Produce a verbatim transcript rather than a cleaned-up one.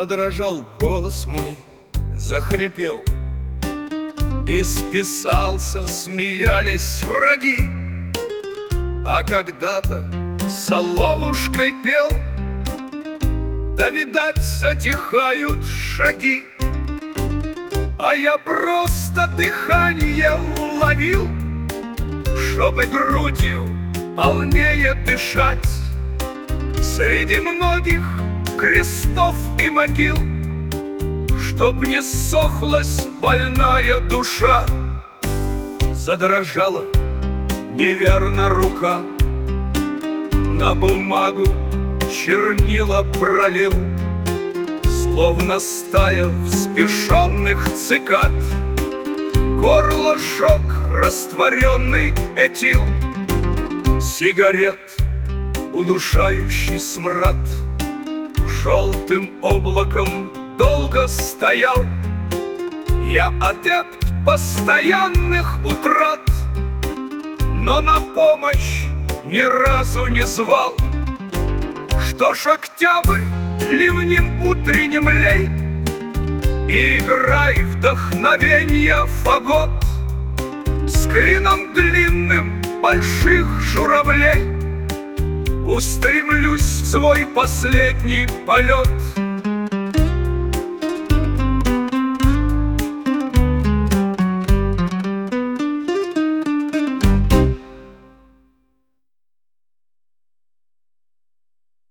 Задрожал голос мой, захрипел, и списался, смеялись враги. А когда-то соловушкой пел, да, видать, затихают шаги. А я просто дыхание уловил, чтобы грудью полнее дышать. Среди многих крестов и могил, чтоб не сохлась больная душа. Задрожала неверно рука, на бумагу чернила пролил, словно стая взбешенных цикад. Горло жег растворенный этил сигарет, удушающий смрад. Желтым облаком долго стоял я, адепт постоянных утрат, но на помощь ни разу не звал. Что ж, октябрь, ливнем утренним лей, и играй вдохновенья фагот с клином длинным больших журавлей. Устремлюсь в свой последний полет.